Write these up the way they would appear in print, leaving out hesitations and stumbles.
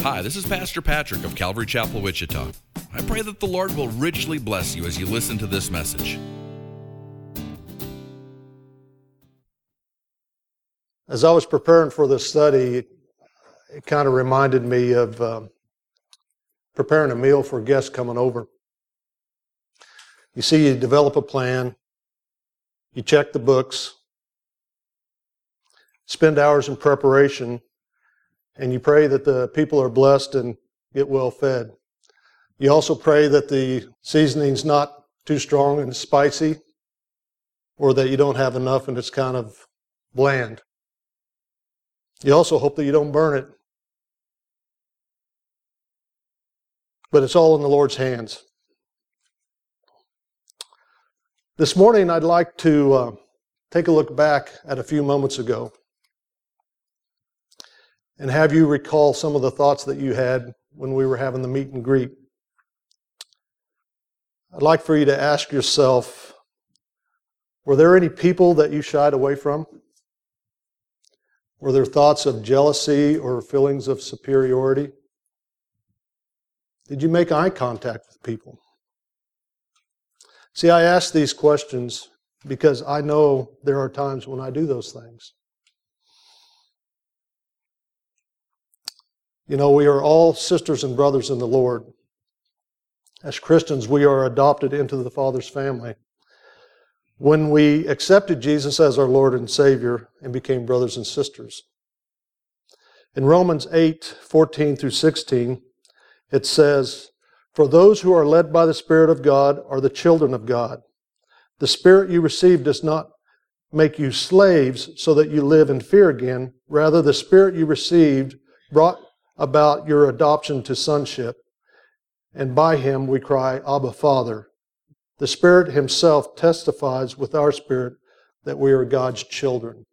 Hi, this is Pastor Patrick of Calvary Chapel, Wichita. I pray that the Lord will richly bless you as you listen to this message. As I was preparing for this study, it kind of reminded me of preparing a meal for guests coming over. You see, you develop a plan, you check the books, spend hours in preparation, and you pray that the people are blessed and get well fed. You also pray that the seasoning's not too strong and spicy, or that you don't have enough and it's kind of bland. You also hope that you don't burn it. But it's all in the Lord's hands. This morning, I'd like to take a look back at a few moments ago and have you recall some of the thoughts that you had when we were having the meet and greet. I'd like for you to ask yourself, were there any people that you shied away from? Were there thoughts of jealousy or feelings of superiority? Did you make eye contact with people? See, I ask these questions because I know there are times when I do those things. You know, we are all sisters and brothers in the Lord. As Christians, we are adopted into the Father's family. When we accepted Jesus as our Lord and Savior and became brothers and sisters. In Romans 8:14 through 16, it says, "For those who are led by the Spirit of God are the children of God. The Spirit you received does not make you slaves so that you live in fear again. Rather, the Spirit you received brought about your adoption to sonship, and by Him we cry, Abba, Father. The Spirit Himself testifies with our spirit that we are God's children."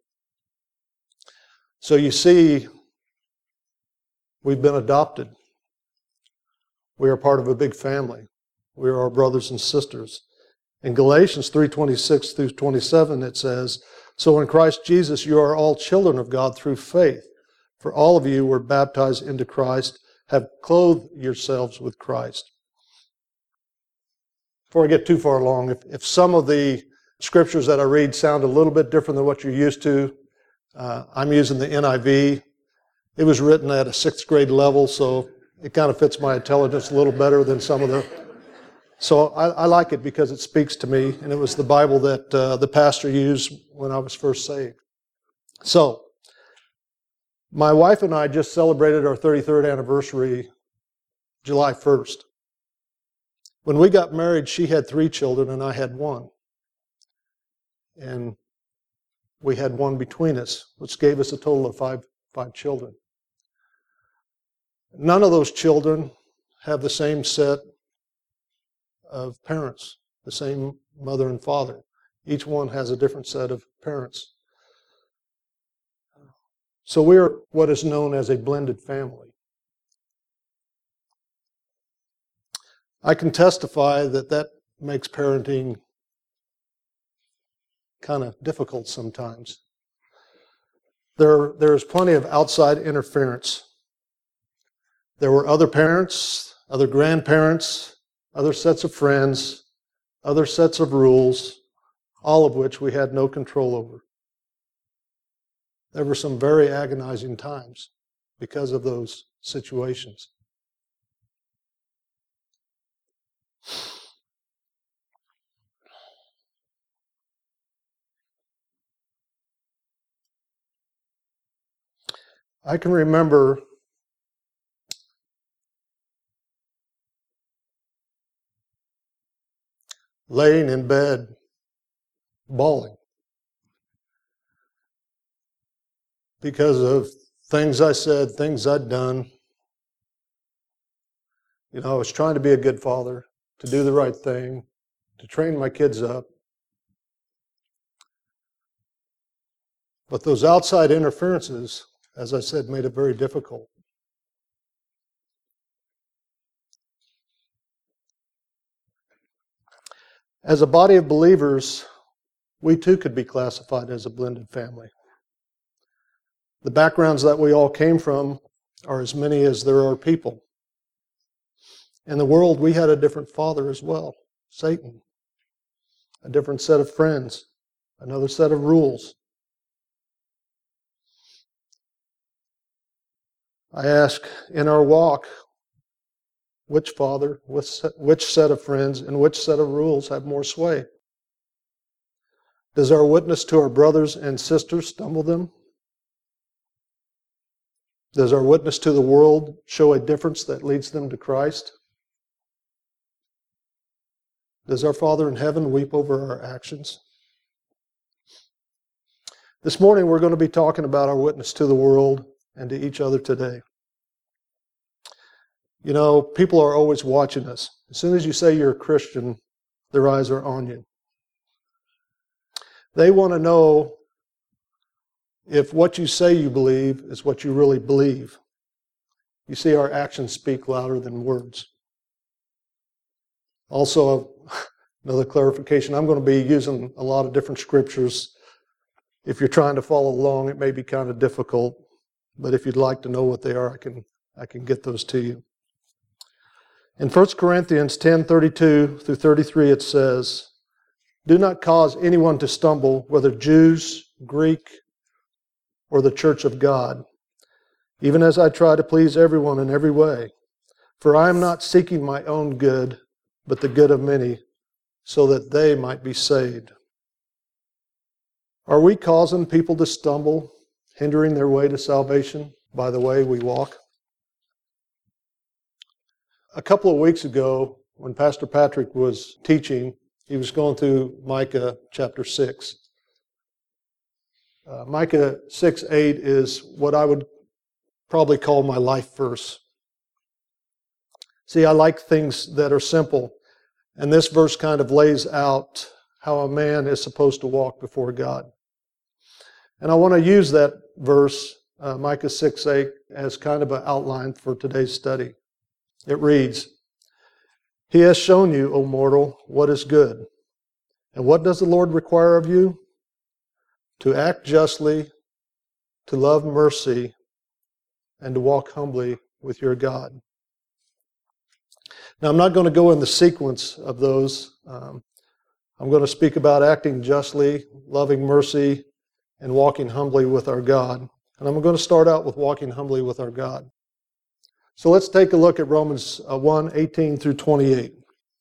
So you see, we've been adopted. We are part of a big family. We are our brothers and sisters. In Galatians 3:26 through 27, it says, "So in Christ Jesus you are all children of God through faith. For all of you were baptized into Christ, have clothed yourselves with Christ." Before I get too far along, if some of the scriptures that I read sound a little bit different than what you're used to, I'm using the NIV. It was written at a 6th grade level, so it kind of fits my intelligence a little better than some of the... So I like it because it speaks to me, and it was the Bible that the pastor used when I was first saved. So, my wife and I just celebrated our 33rd anniversary July 1st. When we got married, she had 3 children and I had 1. And we had 1 between us, which gave us a total of 5 children. None of those children have the same set of parents, the same mother and father. Each one has a different set of parents. So we're what is known as a blended family. I can testify that makes parenting kind of difficult sometimes. There's plenty of outside interference. There were other parents, other grandparents, other sets of friends, other sets of rules, all of which we had no control over. There were some very agonizing times because of those situations. I can remember laying in bed, bawling because of things I said, things I'd done. You know, I was trying to be a good father, to do the right thing, to train my kids up. But those outside interferences, as I said, made it very difficult. As a body of believers, we too could be classified as a blended family. The backgrounds that we all came from are as many as there are people. In the world, we had a different father as well, Satan. A different set of friends, another set of rules. I ask, in our walk, which father, which set of friends, and which set of rules have more sway? Does our witness to our brothers and sisters stumble them? Does our witness to the world show a difference that leads them to Christ? Does our Father in heaven weep over our actions? This morning we're going to be talking about our witness to the world and to each other today. You know, people are always watching us. As soon as you say you're a Christian, their eyes are on you. They want to know if what you say you believe is what you really believe. You see, our actions speak louder than words. Also, another clarification, I'm going to be using a lot of different scriptures. If you're trying to follow along, it may be kind of difficult, but if you'd like to know what they are, I can get those to you. In 1 Corinthians 10:32 through 33, it says, "Do not cause anyone to stumble, whether Jews, Greek, or the church of God, even as I try to please everyone in every way. For I am not seeking my own good, but the good of many, so that they might be saved." Are we causing people to stumble, hindering their way to salvation by the way we walk? A couple of weeks ago, when Pastor Patrick was teaching, he was going through Micah chapter 6. Micah 6:8 is what I would probably call my life verse. See, I like things that are simple, and this verse kind of lays out how a man is supposed to walk before God. And I want to use that verse, Micah 6:8, as kind of an outline for today's study. It reads, "He has shown you, O mortal, what is good. And what does the Lord require of you? To act justly, to love mercy, and to walk humbly with your God." Now, I'm not going to go in the sequence of those. I'm going to speak about acting justly, loving mercy, and walking humbly with our God. And I'm going to start out with walking humbly with our God. So let's take a look at Romans 1:18 through 28.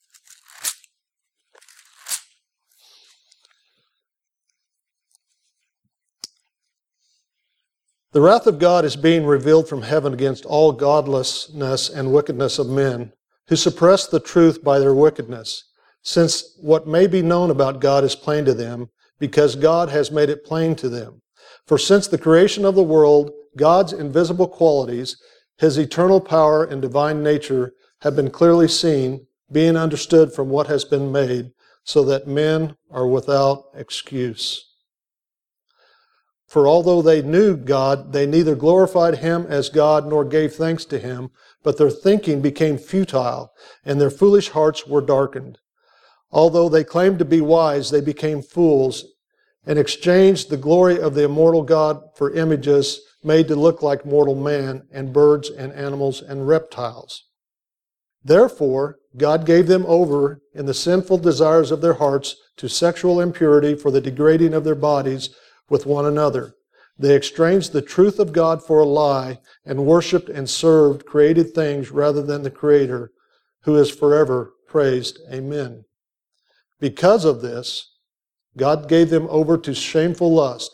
"The wrath of God is being revealed from heaven against all godlessness and wickedness of men, who suppress the truth by their wickedness, since what may be known about God is plain to them, because God has made it plain to them. For since the creation of the world, God's invisible qualities, His eternal power and divine nature, have been clearly seen, being understood from what has been made, so that men are without excuse. For although they knew God, they neither glorified Him as God nor gave thanks to Him, but their thinking became futile, and their foolish hearts were darkened. Although they claimed to be wise, they became fools, and exchanged the glory of the immortal God for images made to look like mortal man, and birds and animals and reptiles. Therefore, God gave them over in the sinful desires of their hearts to sexual impurity for the degrading of their bodies with one another. They exchanged the truth of God for a lie, and worshipped and served created things rather than the Creator, who is forever praised. Amen. Because of this, God gave them over to shameful lust.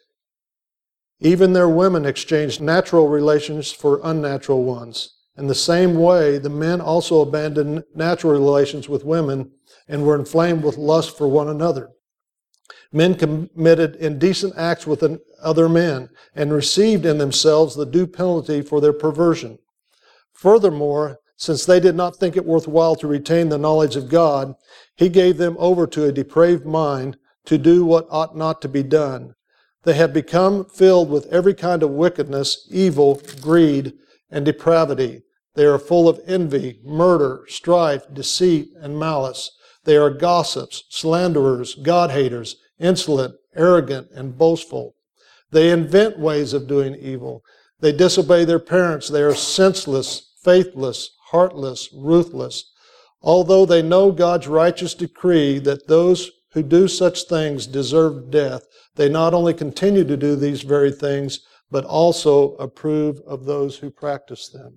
Even their women exchanged natural relations for unnatural ones. In the same way, the men also abandoned natural relations with women and were inflamed with lust for one another. Men committed indecent acts with other men and received in themselves the due penalty for their perversion. Furthermore, since they did not think it worthwhile to retain the knowledge of God, He gave them over to a depraved mind to do what ought not to be done. They have become filled with every kind of wickedness, evil, greed, and depravity. They are full of envy, murder, strife, deceit, and malice. They are gossips, slanderers, God-haters, insolent, arrogant, and boastful. They invent ways of doing evil. They disobey their parents. They are senseless, faithless, heartless, ruthless. Although they know God's righteous decree that those who do such things deserve death, they not only continue to do these very things, but also approve of those who practice them.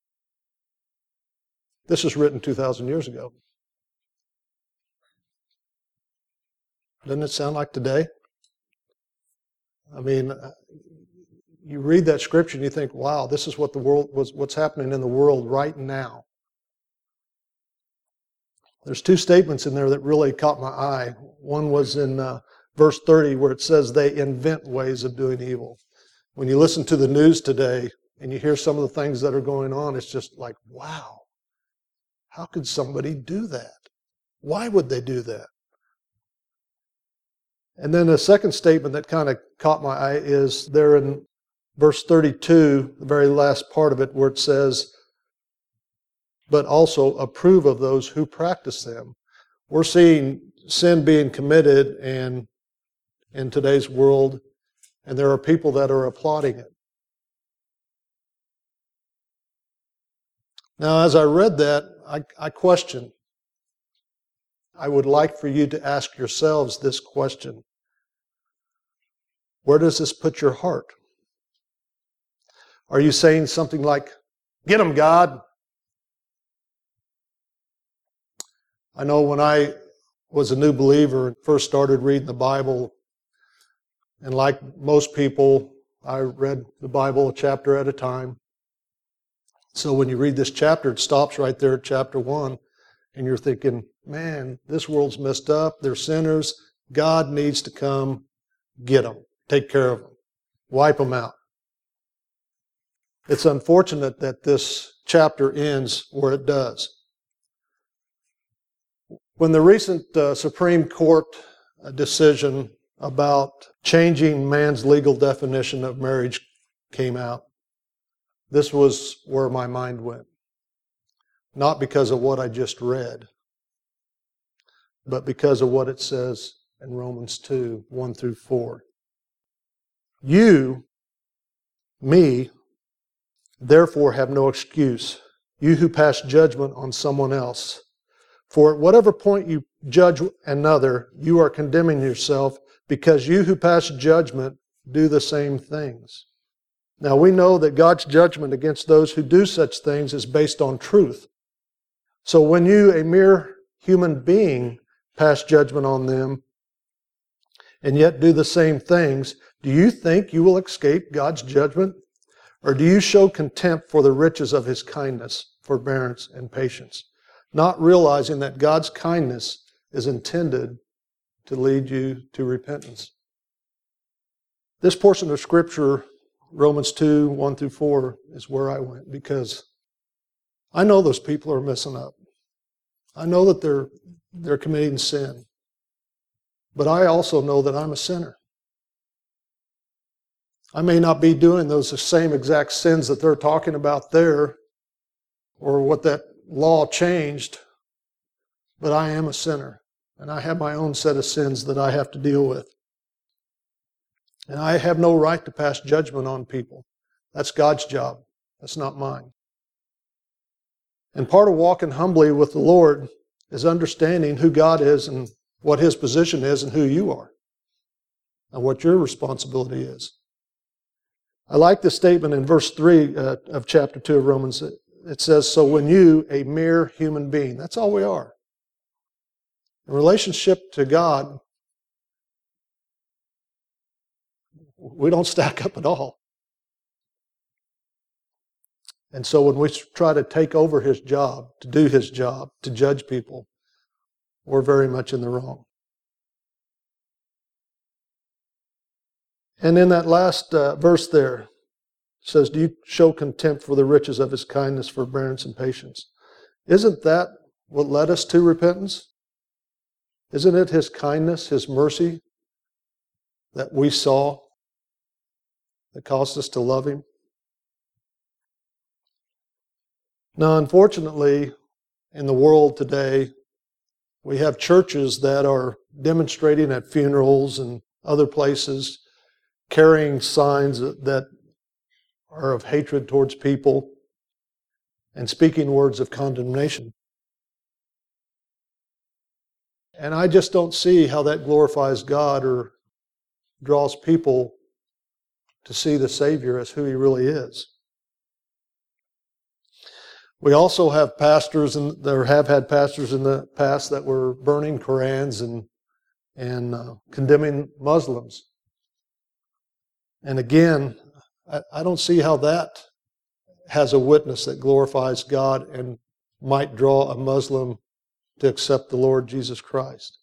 This was written 2,000 years ago. Doesn't it sound like today? I mean, you read that scripture and you think, wow, this is what what's happening in the world right now. There's two statements in there that really caught my eye. One was in verse 30 where it says they invent ways of doing evil. When you listen to the news today and you hear some of the things that are going on, it's just like, wow, how could somebody do that? Why would they do that? And then the second statement that kind of caught my eye is there in verse 32, the very last part of it, where it says, but also approve of those who practice them. We're seeing sin being committed in today's world, and there are people that are applauding it. Now, as I read that, I questioned. I would like for you to ask yourselves this question. Where does this put your heart? Are you saying something like, get them, God? I know when I was a new believer and first started reading the Bible, and like most people, I read the Bible a chapter at a time. So when you read this chapter, it stops right there at chapter 1, and you're thinking, man, this world's messed up, they're sinners, God needs to come get them, take care of them, wipe them out. It's unfortunate that this chapter ends where it does. When the recent Supreme Court decision about changing man's legal definition of marriage came out, this was where my mind went. Not because of what I just read, but because of what it says in Romans 2, 1 through 4. You, me, therefore have no excuse, you who pass judgment on someone else. For at whatever point you judge another, you are condemning yourself, because you who pass judgment do the same things. Now we know that God's judgment against those who do such things is based on truth. So when you, a mere human being, pass judgment on them, and yet do the same things, do you think you will escape God's judgment? Or do you show contempt for the riches of His kindness, forbearance, and patience, not realizing that God's kindness is intended to lead you to repentance? This portion of Scripture, Romans 2, 1 through 4, is where I went, because I know those people are messing up. I know that they're committing sin. But I also know that I'm a sinner. I may not be doing those same exact sins that they're talking about there, or what that law changed, but I am a sinner, and I have my own set of sins that I have to deal with. And I have no right to pass judgment on people. That's God's job. That's not mine. And part of walking humbly with the Lord is understanding who God is and what His position is and who you are, and what your responsibility is. I like the statement in verse 3 of chapter 2 of Romans. It says, so when you, a mere human being, that's all we are. In relationship to God, we don't stack up at all. And so when we try to take over His job, to do His job, to judge people, we're very much in the wrong. And in that last verse there, it says, do you show contempt for the riches of His kindness, forbearance, and patience? Isn't that what led us to repentance? Isn't it His kindness, His mercy that we saw that caused us to love Him? Now, unfortunately, in the world today, we have churches that are demonstrating at funerals and other places, carrying signs that are of hatred towards people and speaking words of condemnation. And I just don't see how that glorifies God or draws people to see the Savior as who He really is. We also have pastors, and there have had pastors in the past that were burning Korans and condemning Muslims. And again, I don't see how that has a witness that glorifies God and might draw a Muslim to accept the Lord Jesus Christ.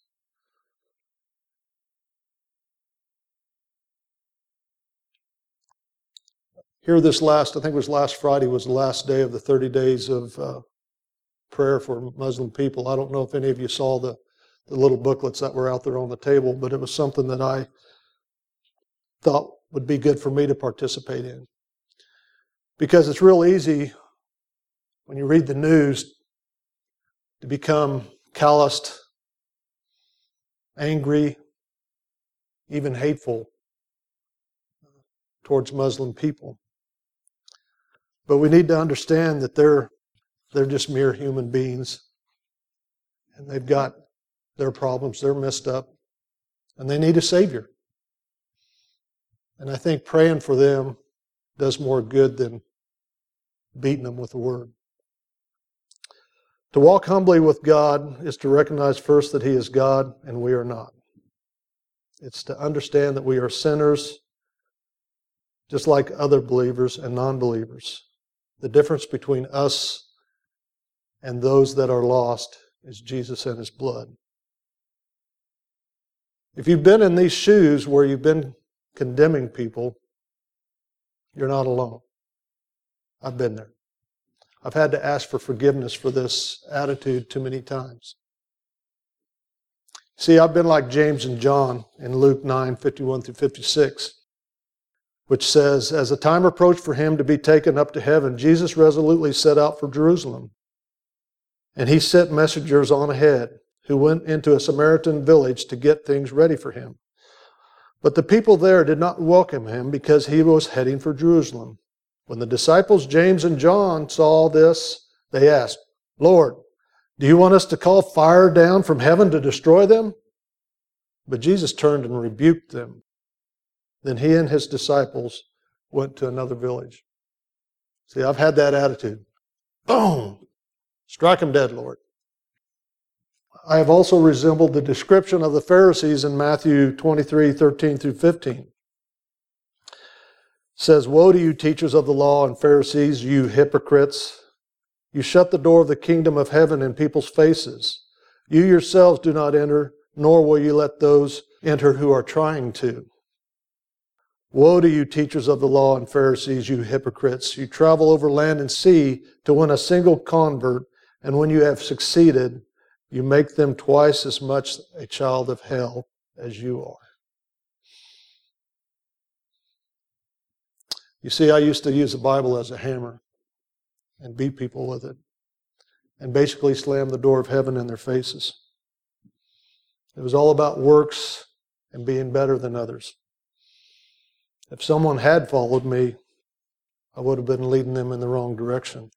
Here I think it was last Friday, was the last day of the 30 days of prayer for Muslim people. I don't know if any of you saw the little booklets that were out there on the table, but it was something that I thought would be good for me to participate in. Because it's real easy when you read the news to become calloused, angry, even hateful towards Muslim people. But we need to understand that they're just mere human beings, and they've got their problems, they're messed up, and they need a Savior. And I think praying for them does more good than beating them with the Word. To walk humbly with God is to recognize first that He is God and we are not. It's to understand that we are sinners just like other believers and non-believers. The difference between us and those that are lost is Jesus and His blood. If you've been in these shoes where you've been condemning people, you're not alone. I've been there. I've had to ask for forgiveness for this attitude too many times. See, I've been like James and John in Luke 9:51-56, which says, as the time approached for Him to be taken up to heaven, Jesus resolutely set out for Jerusalem. And He sent messengers on ahead who went into a Samaritan village to get things ready for Him. But the people there did not welcome Him because He was heading for Jerusalem. When the disciples James and John saw this, they asked, Lord, do you want us to call fire down from heaven to destroy them? But Jesus turned and rebuked them. Then He and His disciples went to another village. See, I've had that attitude. Boom! Strike them dead, Lord. I have also resembled the description of the Pharisees in Matthew 23:13-15. It says, woe to you, teachers of the law and Pharisees, you hypocrites! You shut the door of the kingdom of heaven in people's faces. You yourselves do not enter, nor will you let those enter who are trying to. Woe to you, teachers of the law and Pharisees, you hypocrites! You travel over land and sea to win a single convert, and when you have succeeded, you make them twice as much a child of hell as you are. You see, I used to use the Bible as a hammer and beat people with it and basically slam the door of heaven in their faces. It was all about works and being better than others. If someone had followed me, I would have been leading them in the wrong direction.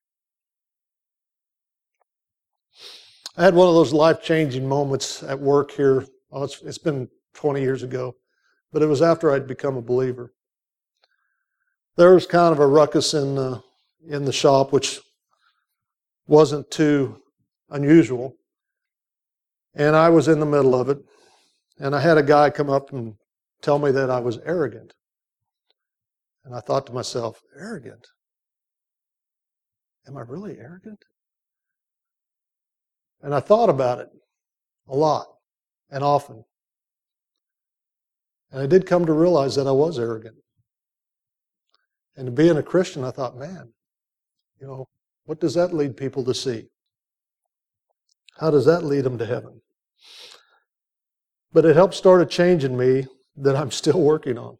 I had one of those life-changing moments at work here. Oh, it's been 20 years ago, but it was after I'd become a believer. There was kind of a ruckus in the shop, which wasn't too unusual. And I was in the middle of it, and I had a guy come up and tell me that I was arrogant. And I thought to myself, arrogant? Am I really arrogant? And I thought about it a lot and often. And I did come to realize that I was arrogant. And being a Christian, I thought, man, what does that lead people to see? How does that lead them to heaven? But it helped start a change in me that I'm still working on.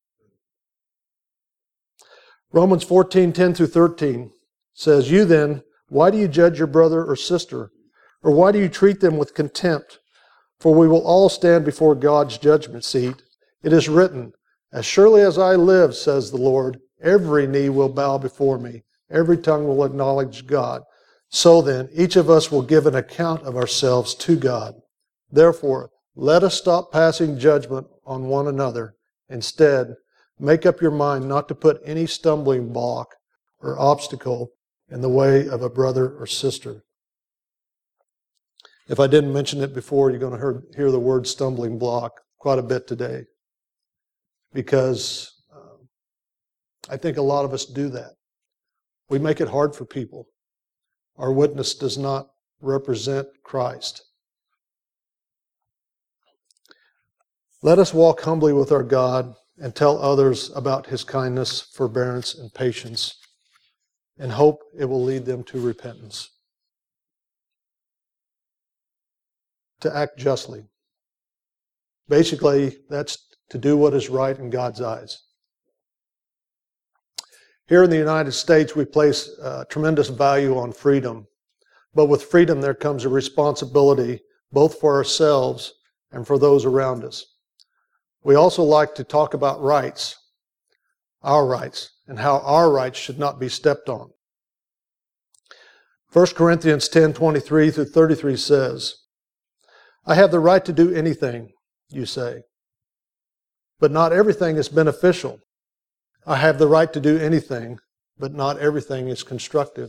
Romans 14:10-13 says, you then, why do you judge your brother or sister? Or why do you treat them with contempt? For we will all stand before God's judgment seat. It is written, as surely as I live, says the Lord, every knee will bow before me. Every tongue will acknowledge God. So then, each of us will give an account of ourselves to God. Therefore, let us stop passing judgment on one another. Instead, make up your mind not to put any stumbling block or obstacle in the way of a brother or sister. If I didn't mention it before, you're going to hear the word stumbling block quite a bit today, because I think a lot of us do that. We make it hard for people. Our witness does not represent Christ. Let us walk humbly with our God and tell others about His kindness, forbearance, and patience, and hope it will lead them to repentance. To act justly. Basically, that's to do what is right in God's eyes. Here in the United States, we place tremendous value on freedom. But with freedom, there comes a responsibility both for ourselves and for those around us. We also like to talk about rights, and how our rights should not be stepped on. 1 Corinthians 10:23 through 33 says, I have the right to do anything, you say, but not everything is beneficial. I have the right to do anything, but not everything is constructive.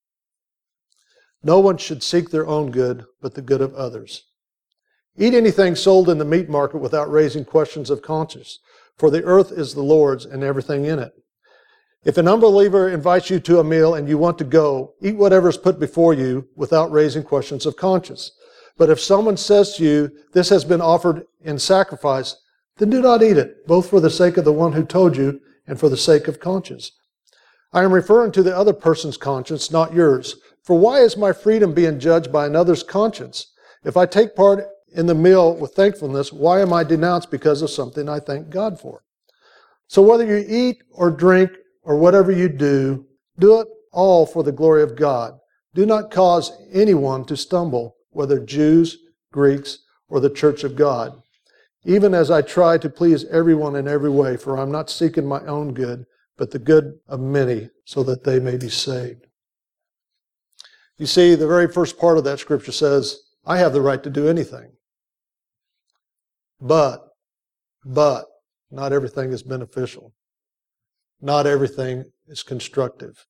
No one should seek their own good, but the good of others. Eat anything sold in the meat market without raising questions of conscience, for the earth is the Lord's and everything in it. If an unbeliever invites you to a meal and you want to go, eat whatever is put before you without raising questions of conscience. But if someone says to you, this has been offered in sacrifice, then do not eat it, both for the sake of the one who told you and for the sake of conscience. I am referring to the other person's conscience, not yours. For why is my freedom being judged by another's conscience? If I take part in the meal with thankfulness, why am I denounced because of something I thank God for? So whether you eat or drink or whatever you do it all for the glory of God. Do not cause anyone to stumble, whether Jews, Greeks, or the church of God, even as I try to please everyone in every way, for I'm not seeking my own good, but the good of many, so that they may be saved. You see, the very first part of that scripture says, I have the right to do anything. But, not everything is beneficial. Not everything is constructive.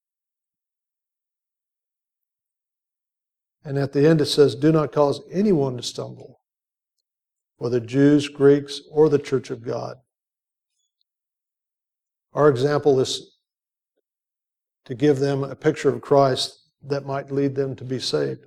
And at the end it says, do not cause anyone to stumble, whether Jews, Greeks, or the church of God. Our example is to give them a picture of Christ that might lead them to be saved.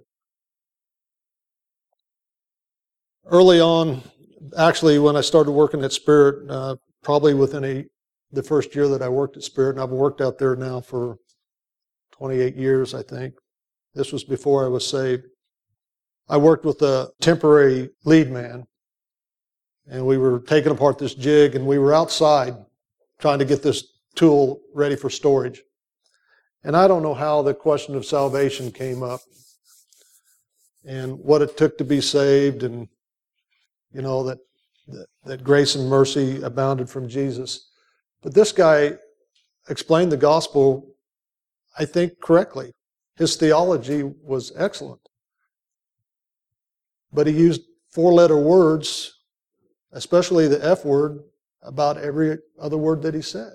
Early on, actually when I started working at Spirit, probably within the first year that I worked at Spirit, and I've worked out there now for 28 years, I think. This was before I was saved. I worked with a temporary lead man, and we were taking apart this jig, and we were outside trying to get this tool ready for storage. And I don't know how the question of salvation came up and what it took to be saved, and you know that grace and mercy abounded from Jesus. But this guy explained the gospel, I think, correctly. His theology was excellent. But he used four-letter words, especially the F word, about every other word that he said.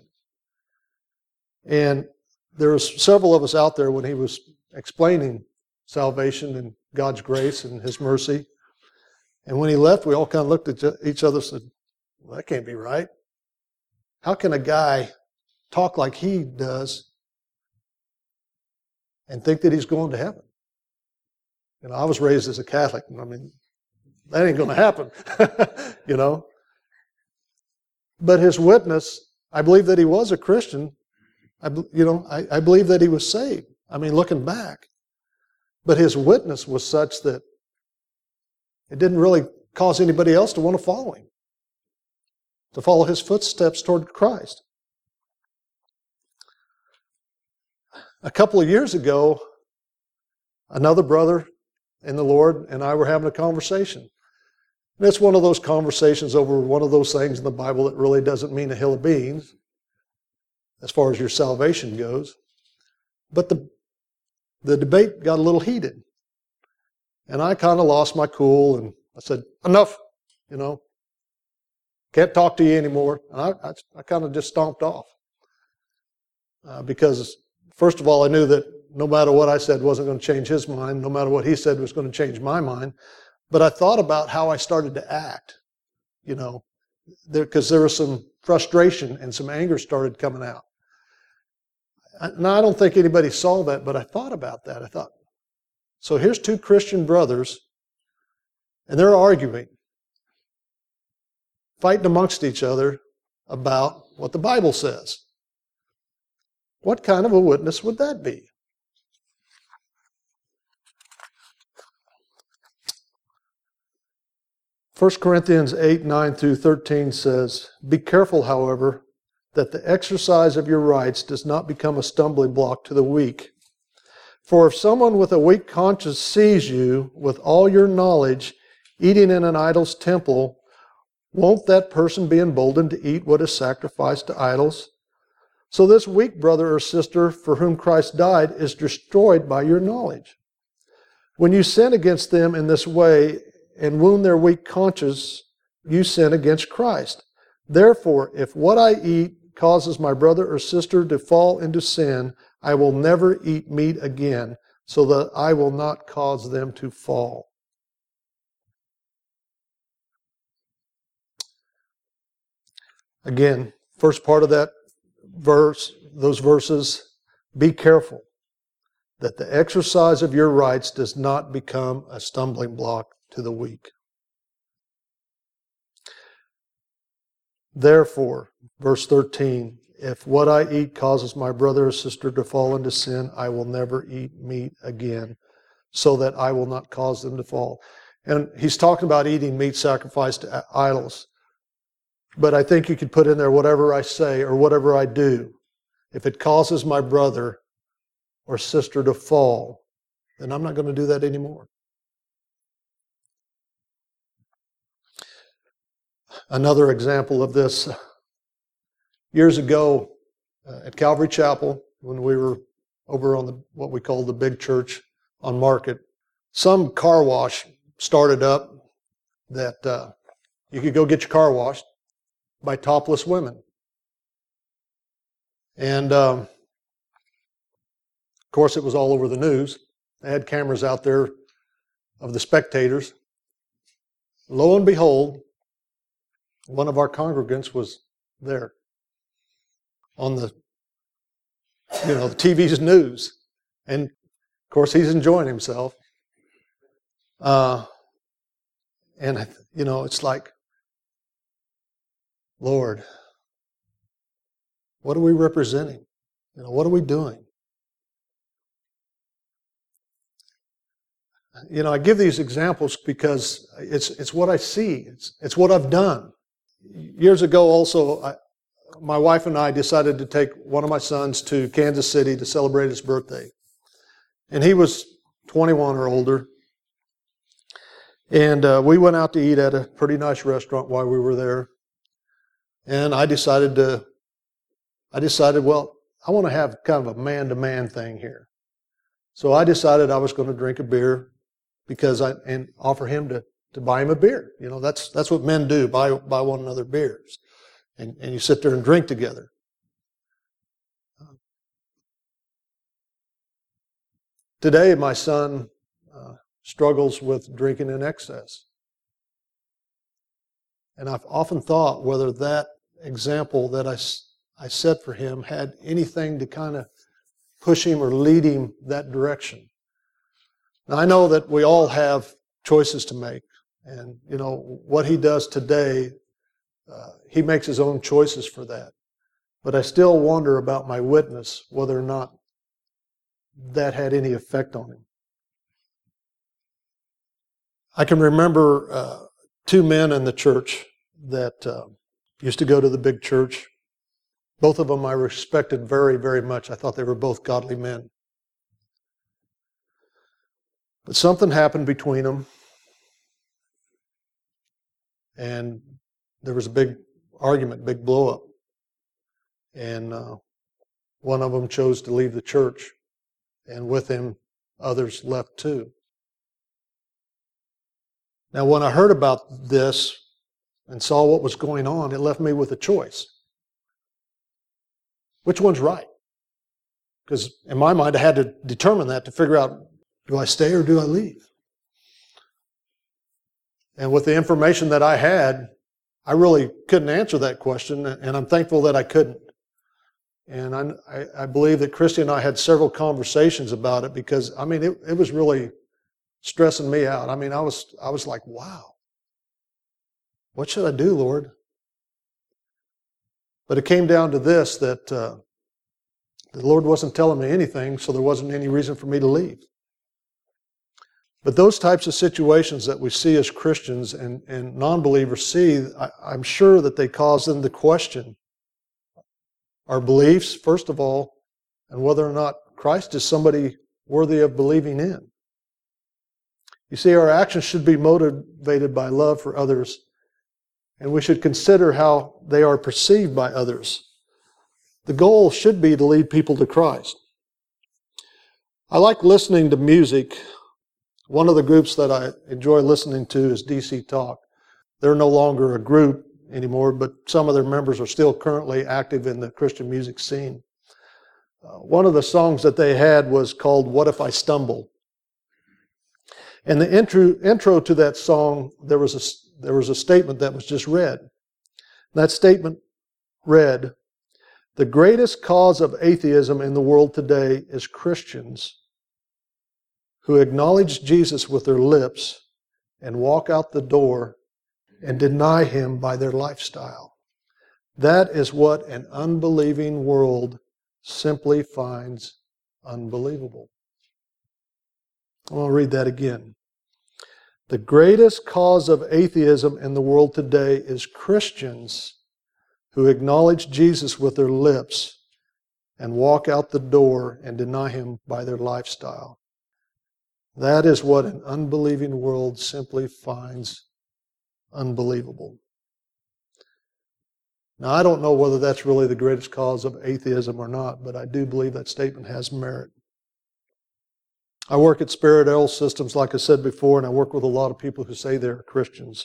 And there was several of us out there when he was explaining salvation and God's grace and His mercy. And when he left, we all kind of looked at each other and said, well, that can't be right. How can a guy talk like he does and think that he's going to heaven? You know, I was raised as a Catholic, and I mean, that ain't going to happen, you know. But his witness, I believe that he was a Christian. I believe that he was saved. I mean, looking back. But his witness was such that it didn't really cause anybody else to want to follow him, to follow his footsteps toward Christ. A couple of years ago, another brother in the Lord and I were having a conversation. And it's one of those conversations over one of those things in the Bible that really doesn't mean a hill of beans. as far as your salvation goes. But the debate got a little heated. And I kind of lost my cool, and I said, enough, can't talk to you anymore. And I kind of just stomped off. Because, first of all, I knew that no matter what I said wasn't going to change his mind. No matter what he said was going to change my mind. But I thought about how I started to act, because there was some frustration and some anger started coming out. Now, I don't think anybody saw that, but I thought about that. I thought, so here's two Christian brothers, and they're arguing, fighting amongst each other about what the Bible says. What kind of a witness would that be? 1 Corinthians 8, 9 through 13 says, "Be careful, however, that the exercise of your rights does not become a stumbling block to the weak. For if someone with a weak conscience sees you with all your knowledge eating in an idol's temple, won't that person be emboldened to eat what is sacrificed to idols? So this weak brother or sister for whom Christ died is destroyed by your knowledge. When you sin against them in this way and wound their weak conscience, you sin against Christ. Therefore, if what I eat causes my brother or sister to fall into sin, I will never eat meat again, so that I will not cause them to fall." Again, first part of that verse, those verses, be careful that the exercise of your rights does not become a stumbling block to the weak. Therefore, verse 13, if what I eat causes my brother or sister to fall into sin, I will never eat meat again, so that I will not cause them to fall. And he's talking about eating meat sacrificed to idols. But I think you could put in there whatever I say or whatever I do. If it causes my brother or sister to fall, then I'm not going to do that anymore. Another example of this, years ago at Calvary Chapel, when we were over on what we call the big church on Market, some car wash started up that you could go get your car washed by topless women. And of course it was all over the news. They had cameras out there of the spectators. Lo and behold, one of our congregants was there on the TV's news. And of course he's enjoying himself. And it's like, Lord, what are we representing? What are we doing? I give these examples because it's what I see. It's what I've done. Years ago also, my wife and I decided to take one of my sons to Kansas City to celebrate his birthday. And he was 21 or older. And we went out to eat at a pretty nice restaurant while we were there. And I decided, well, I want to have kind of a man-to-man thing here. So I decided I was going to drink a beer and offer him to buy him a beer. That's what men do, buy one another beers. And you sit there and drink together. Today, my son struggles with drinking in excess. And I've often thought whether that example that I set for him had anything to kind of push him or lead him that direction. Now, I know that we all have choices to make. And, what he does today, he makes his own choices for that. But I still wonder about my witness, whether or not that had any effect on him. I can remember two men in the church that used to go to the big church. Both of them I respected very, very much. I thought they were both godly men. But something happened between them. And there was a big argument, big blow up. And One of them chose to leave the church, and with him, others left too. Now, when I heard about this and saw what was going on, it left me with a choice. Which one's right? Because in my mind, I had to determine that to figure out, do I stay or do I leave? And with the information that I had, I really couldn't answer that question, and I'm thankful that I couldn't. And I believe that Christy and I had several conversations about it because, I mean, it was really stressing me out. I mean, I was like, wow, what should I do, Lord? But it came down to this, that the Lord wasn't telling me anything, so there wasn't any reason for me to leave. But those types of situations that we see as Christians and non-believers see, I'm sure that they cause them to question our beliefs, first of all, and whether or not Christ is somebody worthy of believing in. You see, our actions should be motivated by love for others, and we should consider how they are perceived by others. The goal should be to lead people to Christ. I like listening to music. One of the groups that I enjoy listening to is DC Talk. They're no longer a group anymore, but some of their members are still currently active in the Christian music scene. One of the songs that they had was called "What If I Stumble?" And the intro to that song, there was a statement that was just read. That statement read, "The greatest cause of atheism in the world today is Christians who acknowledge Jesus with their lips and walk out the door and deny Him by their lifestyle. That is what an unbelieving world simply finds unbelievable." I want to read that again. The greatest cause of atheism in the world today is Christians who acknowledge Jesus with their lips and walk out the door and deny Him by their lifestyle. That is what an unbelieving world simply finds unbelievable. Now, I don't know whether that's really the greatest cause of atheism or not, but I do believe that statement has merit. I work at Spirit Oil Systems, like I said before, and I work with a lot of people who say they're Christians.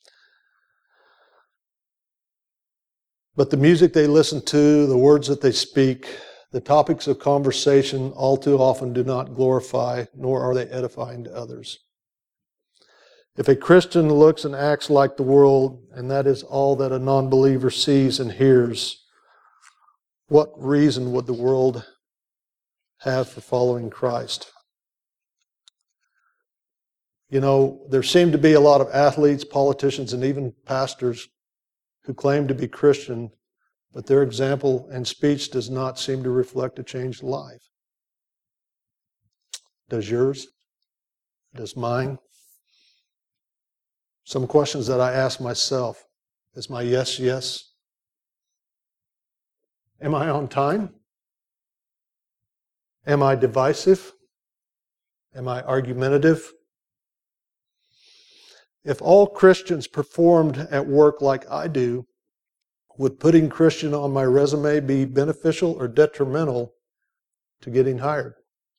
But the music they listen to, the words that they speak, the topics of conversation all too often do not glorify, nor are they edifying to others. If a Christian looks and acts like the world, and that is all that a non-believer sees and hears, what reason would the world have for following Christ? You know, there seem to be a lot of athletes, politicians, and even pastors who claim to be Christian, but their example and speech does not seem to reflect a changed life. Does yours? Does mine? Some questions that I ask myself. Is my yes, yes? Am I on time? Am I divisive? Am I argumentative? If all Christians performed at work like I do, would putting Christian on my resume be beneficial or detrimental to getting hired?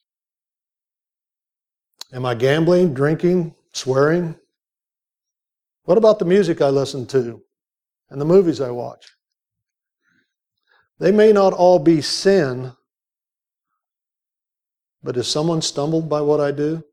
Am I gambling, drinking, swearing? What about the music I listen to and the movies I watch? They may not all be sin, but has someone stumbled by what I do?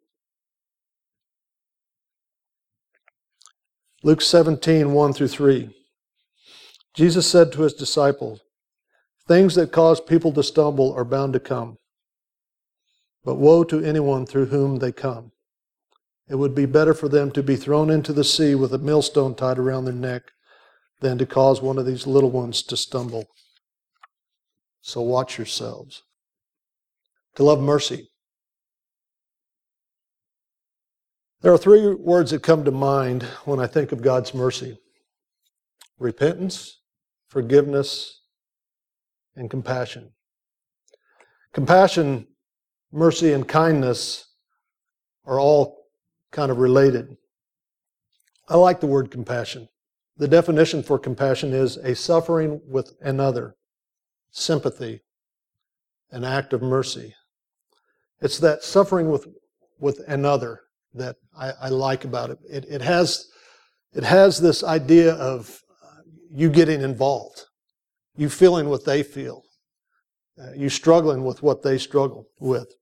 Luke 17, 1 through 3. Jesus said to His disciples, "Things that cause people to stumble are bound to come, but woe to anyone through whom they come. It would be better for them to be thrown into the sea with a millstone tied around their neck than to cause one of these little ones to stumble. So watch yourselves." To love mercy. There are three words that come to mind when I think of God's mercy: repentance, forgiveness, and compassion. Compassion, mercy, and kindness are all kind of related. I like the word compassion. The definition for compassion is a suffering with another, sympathy, an act of mercy. It's that suffering with another that I like about it. It has this idea of you getting involved, you feeling what they feel, you struggling with what they struggle with.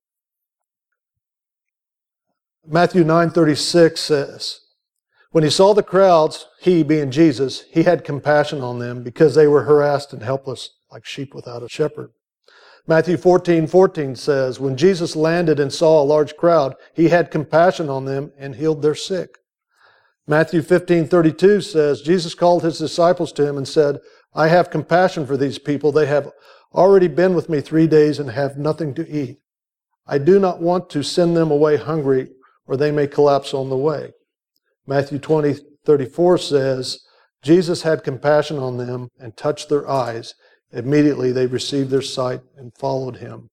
Matthew 9:36 says, when he saw the crowds, he, being Jesus, he had compassion on them because they were harassed and helpless like sheep without a shepherd. Matthew 14:14 says, when Jesus landed and saw a large crowd, he had compassion on them and healed their sick. Matthew 15:32 says, Jesus called his disciples to him and said, I have compassion for these people. They have already been with me 3 days and have nothing to eat. I do not want to send them away hungry, or they may collapse on the way. Matthew 20:34 says, Jesus had compassion on them and touched their eyes. Immediately they received their sight and followed him.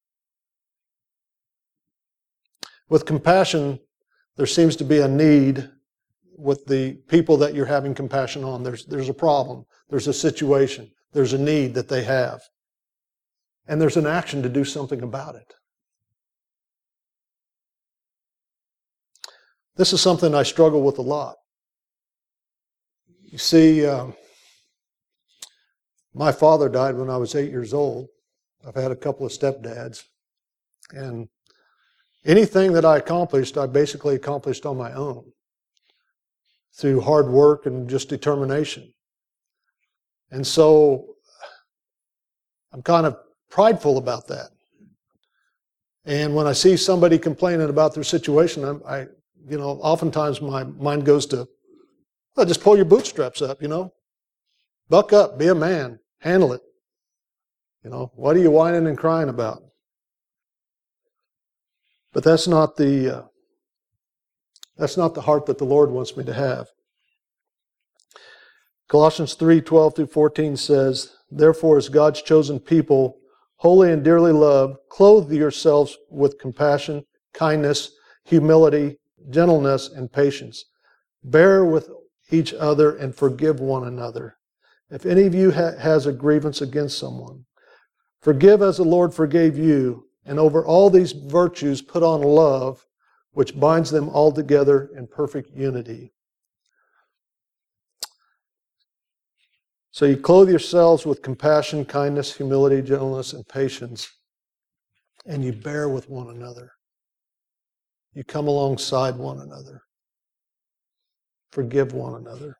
With compassion, there seems to be a need with the people that you're having compassion on. There's a problem. There's a situation. There's a need that they have. And there's an action to do something about it. This is something I struggle with a lot. You see, my father died when I was 8 years old. I've had a couple of stepdads. And anything that I accomplished, I basically accomplished on my own through hard work and just determination. And so I'm kind of prideful about that. And when I see somebody complaining about their situation, oftentimes my mind goes to, well, just pull your bootstraps up, Buck up, be a man, handle it. What are you whining and crying about? But that's not the heart that the Lord wants me to have. Colossians 3:12-14 says, therefore, as God's chosen people, holy and dearly loved, clothe yourselves with compassion, kindness, humility, gentleness, and patience. Bear with each other and forgive one another. If any of you has a grievance against someone, forgive as the Lord forgave you, and over all these virtues put on love, which binds them all together in perfect unity. So you clothe yourselves with compassion, kindness, humility, gentleness, and patience, and you bear with one another. You come alongside one another. Forgive one another.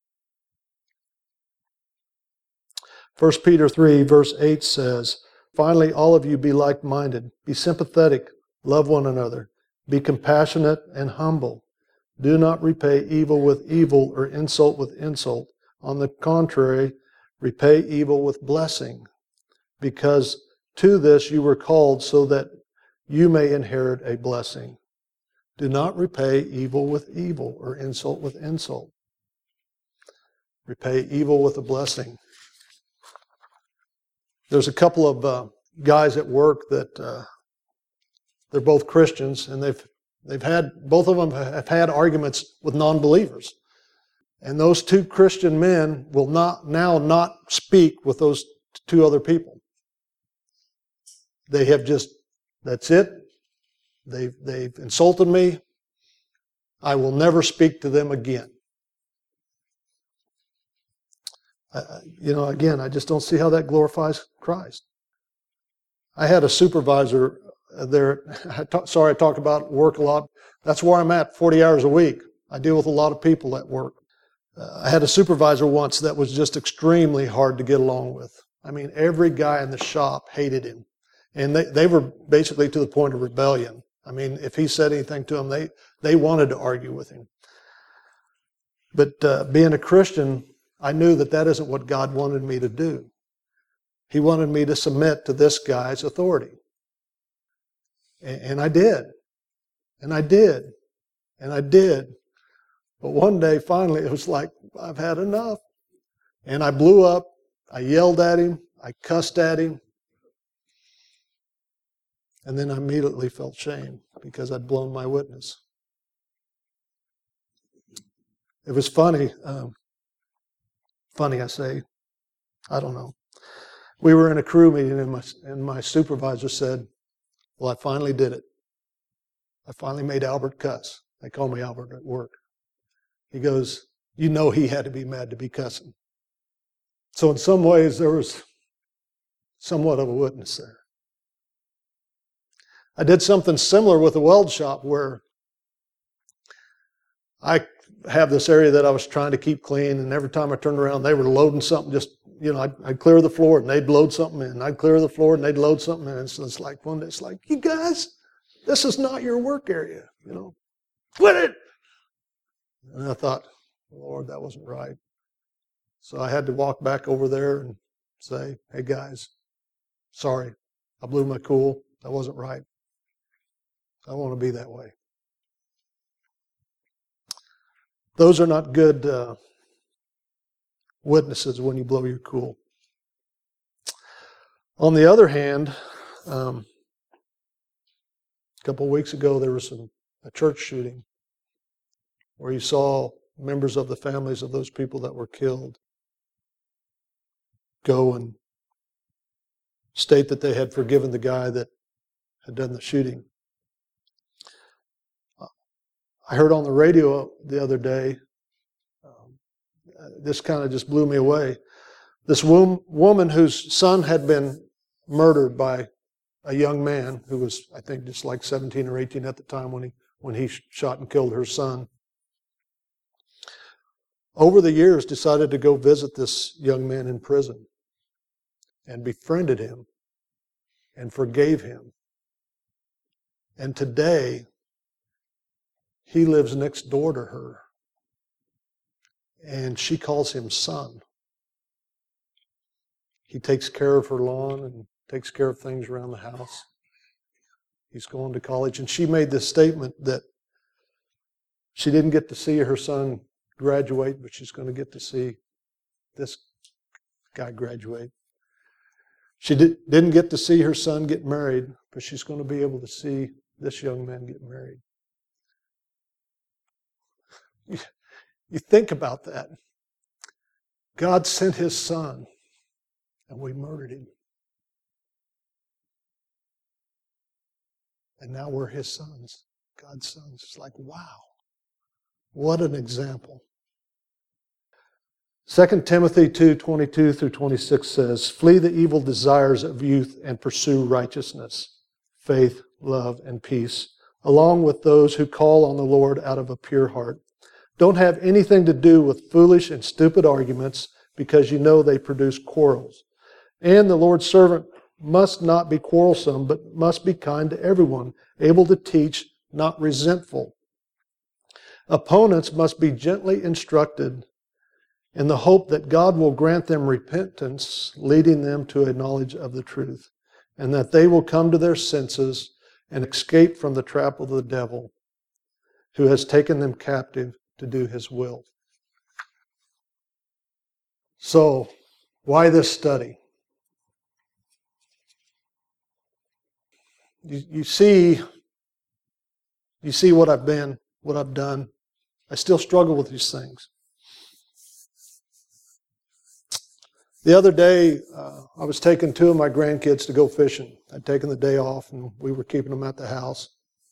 1 Peter 3, verse 8 says, finally, all of you be like-minded, be sympathetic, love one another, be compassionate and humble. Do not repay evil with evil or insult with insult. On the contrary, repay evil with blessing, because to this you were called so that you may inherit a blessing. Do not repay evil with evil or insult with insult. Repay evil with a blessing. There's a couple of guys at work that they're both Christians, and both of them have had arguments with non-believers. And those two Christian men will not speak with those two other people. They have just, that's it. They've insulted me. I will never speak to them again. Again, I just don't see how that glorifies Christ. I had a supervisor there. I talk about work a lot. That's where I'm at 40 hours a week. I deal with a lot of people at work. I had a supervisor once that was just extremely hard to get along with. I mean, every guy in the shop hated him. And they were basically to the point of rebellion. I mean, if he said anything to them, they wanted to argue with him. But being a Christian, I knew that isn't what God wanted me to do. He wanted me to submit to this guy's authority. And I did. And I did. And I did. But one day, finally, it was like, I've had enough. And I blew up. I yelled at him. I cussed at him. And then I immediately felt shame because I'd blown my witness. It was funny. Funny, I say. I don't know. We were in a crew meeting and my supervisor said, well, I finally did it. I finally made Albert cuss. They call me Albert at work. He goes, you know he had to be mad to be cussing. So in some ways there was somewhat of a witness there. I did something similar with the weld shop where I have this area that I was trying to keep clean, and every time I turned around, they were loading something. Just, I'd clear the floor, and they'd load something in. I'd clear the floor, and they'd load something in. So it's like one day, it's like, you guys, this is not your work area. Quit it. And I thought, Lord, that wasn't right. So I had to walk back over there and say, hey guys, sorry, I blew my cool. That wasn't right. I don't want to be that way. Those are not good witnesses when you blow your cool. On the other hand, a couple of weeks ago there was a church shooting where you saw members of the families of those people that were killed go and state that they had forgiven the guy that had done the shooting. I heard on the radio the other day, this kind of just blew me away. This woman whose son had been murdered by a young man who was, I think, just like 17 or 18 at the time when he shot and killed her son. Over the years, decided to go visit this young man in prison and befriended him and forgave him. And today, he lives next door to her. And she calls him son. He takes care of her lawn and takes care of things around the house. He's going to college. And she made this statement that she didn't get to see her son graduate, but she's going to get to see this guy graduate. She didn't get to see her son get married, but she's going to be able to see this young man get married. You think about that. God sent His Son, and we murdered Him. And now we're His sons, God's sons. It's like, wow, what an example. 2 Timothy 2:22 through 26 says, flee the evil desires of youth and pursue righteousness, faith, love, and peace, along with those who call on the Lord out of a pure heart. Don't have anything to do with foolish and stupid arguments, because you know they produce quarrels. And the Lord's servant must not be quarrelsome, but must be kind to everyone, able to teach, not resentful. Opponents must be gently instructed in the hope that God will grant them repentance, leading them to a knowledge of the truth, and that they will come to their senses and escape from the trap of the devil, who has taken them captive to do his will. So, why this study? You see what I've been, what I've done. I still struggle with these things. The other day, I was taking two of my grandkids to go fishing. I'd taken the day off, and we were keeping them at the house.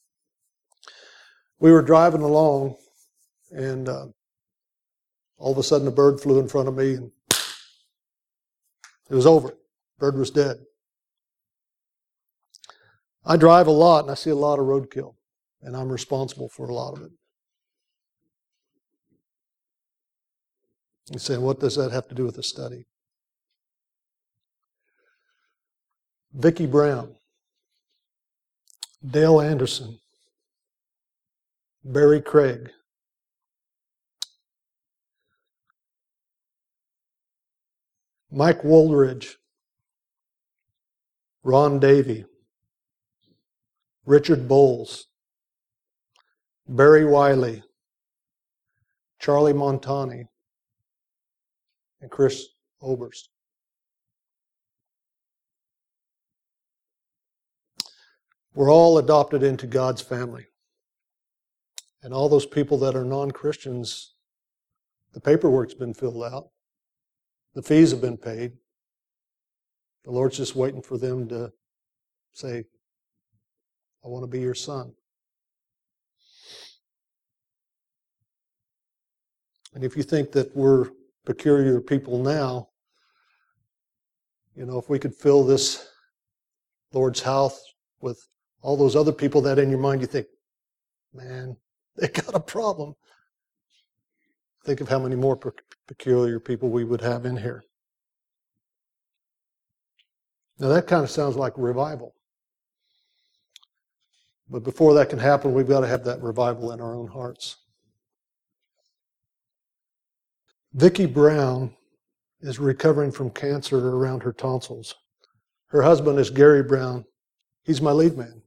We were driving along, and all of a sudden a bird flew in front of me, and it was over. Bird was dead. I drive a lot, and I see a lot of roadkill, and I'm responsible for a lot of it. You say, what does that have to do with the study? Vicki Brown, Dale Anderson, Barry Craig, Mike Woolridge, Ron Davey, Richard Bowles, Barry Wiley, Charlie Montani, and Chris Oberst. We're all adopted into God's family. And all those people that are non-Christians, the paperwork's been filled out. The fees have been paid. The Lord's just waiting for them to say, I want to be your son. And if you think that we're peculiar people now, if we could fill this Lord's house with all those other people that in your mind you think, man, they got a problem. Think of how many more peculiar people we would have in here. Now that kind of sounds like revival. But before that can happen, we've got to have that revival in our own hearts. Vicki Brown is recovering from cancer around her tonsils. Her husband is Gary Brown. He's my lead man.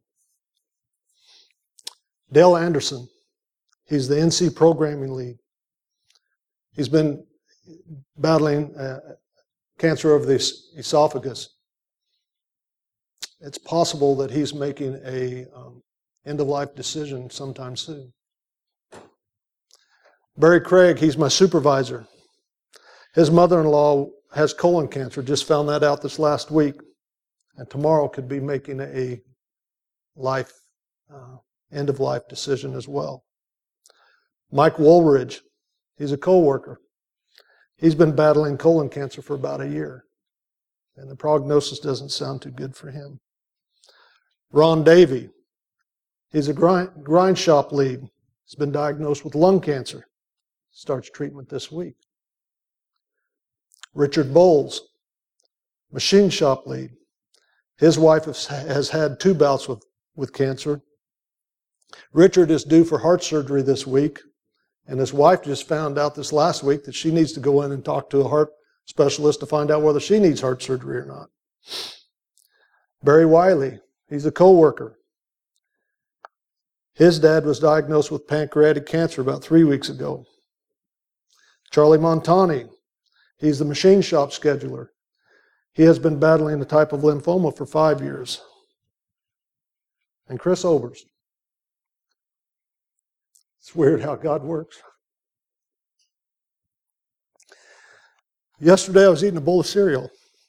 Dale Anderson, he's the NC programming lead. He's been battling cancer of the esophagus. It's possible that he's making a end-of-life decision sometime soon. Barry Craig, he's my supervisor. His mother-in-law has colon cancer, just found that out this last week, and tomorrow could be making a end-of-life decision as well. Mike Woolridge, he's a co-worker. He's been battling colon cancer for about a year, and the prognosis doesn't sound too good for him. Ron Davey, he's a grind shop lead. He's been diagnosed with lung cancer. Starts treatment this week. Richard Bowles, machine shop lead. His wife has had 2 bouts with cancer. Richard is due for heart surgery this week, and his wife just found out this last week that she needs to go in and talk to a heart specialist to find out whether she needs heart surgery or not. Barry Wiley, he's a co-worker. His dad was diagnosed with pancreatic cancer about 3 weeks ago. Charlie Montani, he's the machine shop scheduler. He has been battling a type of lymphoma for 5 years. And Chris Oberst. It's weird how God works. Yesterday I was eating a bowl of cereal.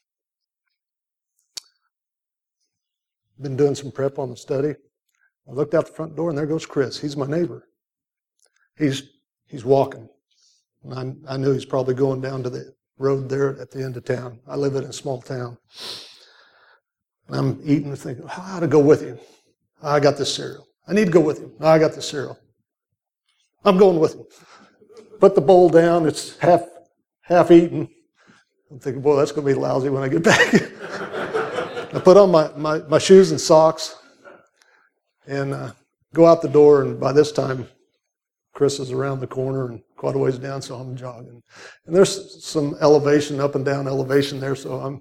Been doing some prep on the study. I looked out the front door and there goes Chris. He's my neighbor. He's walking. And I knew he's probably going down to the road there at the end of town. I live in a small town. And I'm eating and thinking, how to go with him? I got this cereal. I need to go with him. I got this cereal. I'm going with him. Put the bowl down. It's half eaten. I'm thinking, boy, that's going to be lousy when I get back. I put on my shoes and socks and go out the door. And by this time, Chris is around the corner and quite a ways down, so I'm jogging. And there's some elevation, up and down elevation there, so I'm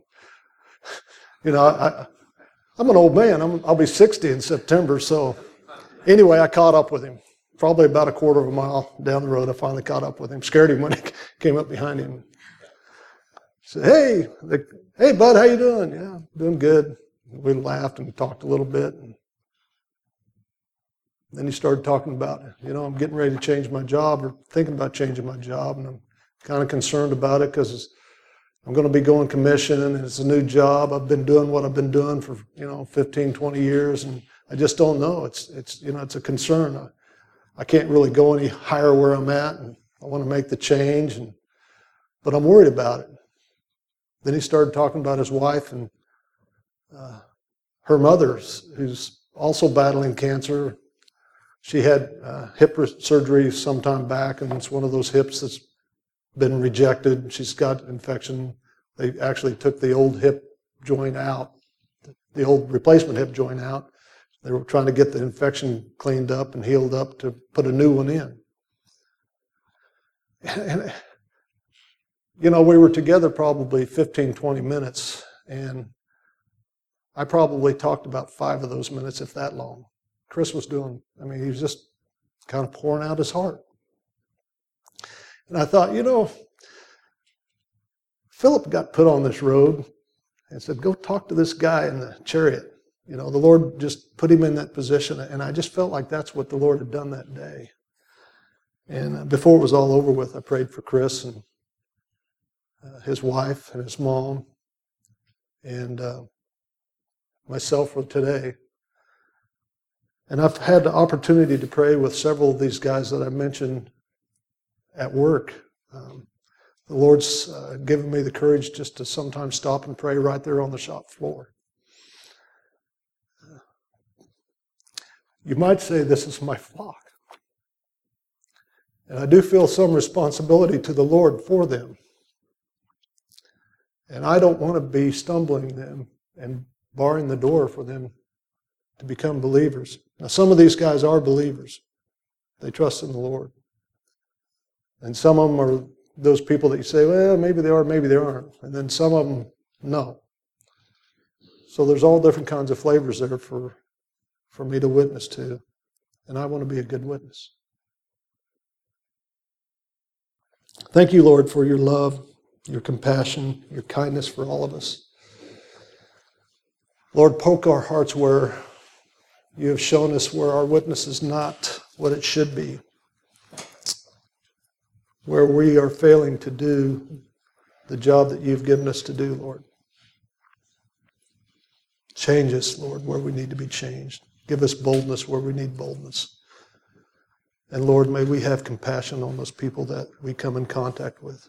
an old man. I'll be 60 in September, so anyway, I caught up with him. Probably about a quarter of a mile down the road, I finally caught up with him. Scared him when I came up behind him. He said, hey, bud, how you doing? Yeah, doing good. We laughed and talked a little bit. And then he started talking about, I'm getting ready to change my job or thinking about changing my job. And I'm kind of concerned about it because I'm going to be going commission and it's a new job. I've been doing what I've been doing for, 15, 20 years. And I just don't know. It's a concern. I can't really go any higher where I'm at, and I want to make the change, but I'm worried about it. Then he started talking about his wife and her mother, who's also battling cancer. She had hip surgery some time back, and it's one of those hips that's been rejected. She's got infection. They actually took the old hip joint out, the old replacement hip joint out. They were trying to get the infection cleaned up and healed up to put a new one in. And, we were together probably 15, 20 minutes, and I probably talked about 5 of those minutes, if that long. Chris was he was just kind of pouring out his heart. And I thought, Philip got put on this road and said, go talk to this guy in the chariot. The Lord just put him in that position, and I just felt like that's what the Lord had done that day. And before it was all over with, I prayed for Chris and his wife and his mom. and myself for today. And I've had the opportunity to pray with several of these guys that I mentioned at work. The Lord's given me the courage just to sometimes stop and pray right there on the shop floor. You might say this is my flock. And I do feel some responsibility to the Lord for them. And I don't want to be stumbling them and barring the door for them to become believers. Now, some of these guys are believers. They trust in the Lord. And some of them are those people that you say, well, maybe they are, maybe they aren't. And then some of them, no. So there's all different kinds of flavors there for me to witness to. And I want to be a good witness. Thank you, Lord, for your love, your compassion, your kindness for all of us. Lord, poke our hearts where you have shown us where our witness is not what it should be, where we are failing to do the job that you've given us to do, Lord. Change us, Lord, where we need to be changed. Give us boldness where we need boldness. And Lord, may we have compassion on those people that we come in contact with.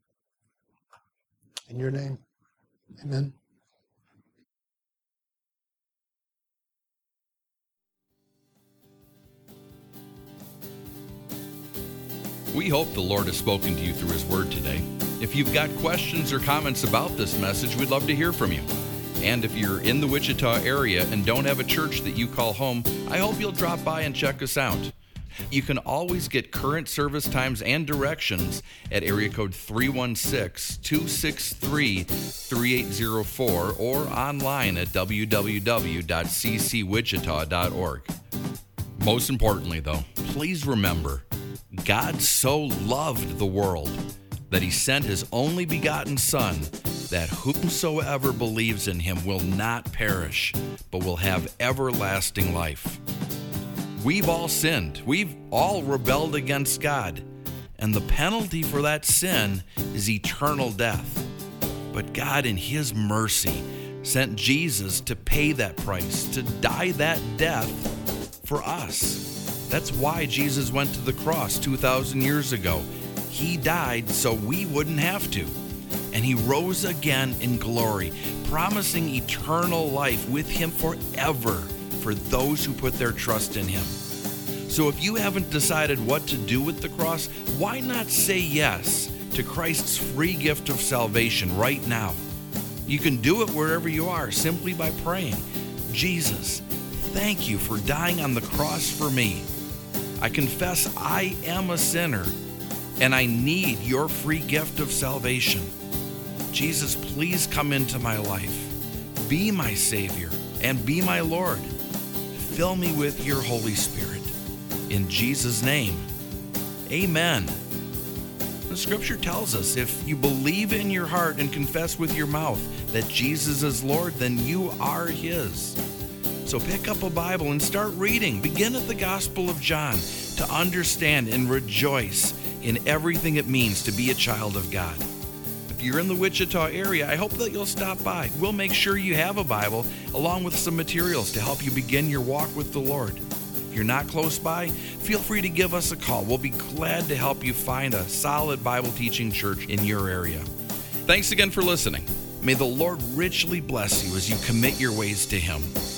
In your name, amen. We hope the Lord has spoken to you through His Word today. If you've got questions or comments about this message, we'd love to hear from you. And if you're in the Wichita area and don't have a church that you call home, I hope you'll drop by and check us out. You can always get current service times and directions at area code 316-263-3804 or online at www.ccwichita.org. Most importantly, though, please remember, God so loved the world that He sent His only begotten Son, that whomsoever believes in Him will not perish, but will have everlasting life. We've all sinned. We've all rebelled against God. And the penalty for that sin is eternal death. But God, in His mercy, sent Jesus to pay that price, to die that death for us. That's why Jesus went to the cross 2,000 years ago. He died so we wouldn't have to. And He rose again in glory, promising eternal life with Him forever for those who put their trust in Him. So if you haven't decided what to do with the cross, why not say yes to Christ's free gift of salvation right now? You can do it wherever you are simply by praying, Jesus, thank you for dying on the cross for me. I confess I am a sinner and I need your free gift of salvation. Jesus, please come into my life. Be my Savior and be my Lord. Fill me with your Holy Spirit. In Jesus' name, amen. The Scripture tells us if you believe in your heart and confess with your mouth that Jesus is Lord, then you are His. So pick up a Bible and start reading. Begin at the Gospel of John to understand and rejoice in everything it means to be a child of God. If you're in the Wichita area, I hope that you'll stop by. We'll make sure you have a Bible along with some materials to help you begin your walk with the Lord. If you're not close by, feel free to give us a call. We'll be glad to help you find a solid Bible teaching church in your area. Thanks again for listening. May the Lord richly bless you as you commit your ways to Him.